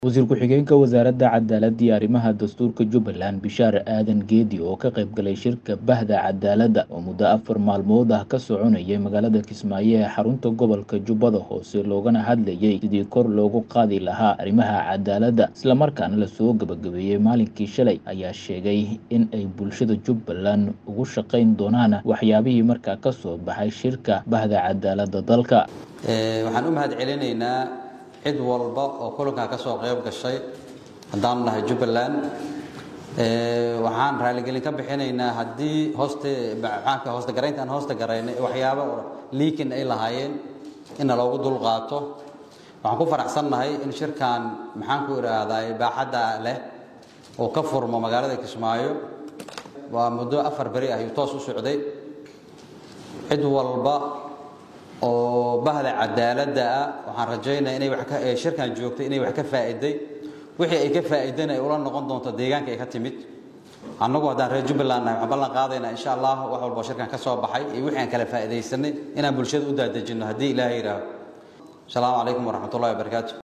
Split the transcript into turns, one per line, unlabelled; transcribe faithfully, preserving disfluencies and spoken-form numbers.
wasiir ku-xigeenka wasaaradda cadaaladda iyo arrimaha dastuurka Jubbaland Bishaar Aadan Geedi oo ka qayb galay shirka Bahda Cadaaladda oo muddo afar maalmood ah ka soconayay magaalada Kismaayo ee xarunta gobolka Jubbada Hoose loogana hadlayay sidii kor loogu qaadi lahaa arrimaha cadaaladda isla markaana la soo gabagabeeyay maalinkii shalay ayaa sheegay in ay bulshada Jubbaland ugu shaqayn doonaan waxyaabihii markaa ka soo baxay shirka Bahda Cadaaladda dalka.
ee waxaan u mahad celinaynaa cid walba oo kulanka ka soo qayb gashay hadaan nahay Jubbaland ee waxaan raali gelin ka bixinaynaa hadii hooste bacaanka hooste gareynta aan hooste gareynay waxyaabo leakin ay lahaayeen in loogu dul qaato waxaan ku faraxsanahay in shirkan maxaan ku iraahdaa baaxadda leh oo ka furmo magaalada Kismaayo waa muddo afar bari ah toos u socday cid walba oo bahda cadaaladda waxaan rajaynayaa inay wax ka shirkan joogtay inay wax ka faa'iiday wixii ay ka faa'iideen ay ula noqon doonto deegaanka ay ka timid annagu hadaan reer Jubbaland nahay waxaan ballan qaadaynaa insha Allah wax walba shirkan ka soo baxay iyo wixii aan kala faa'iideysanay inaan bulshada u daadajino hadii Ilaahay yiraahdo. Assalaamu alaykum wa rahmatullahi wa barakaatuh.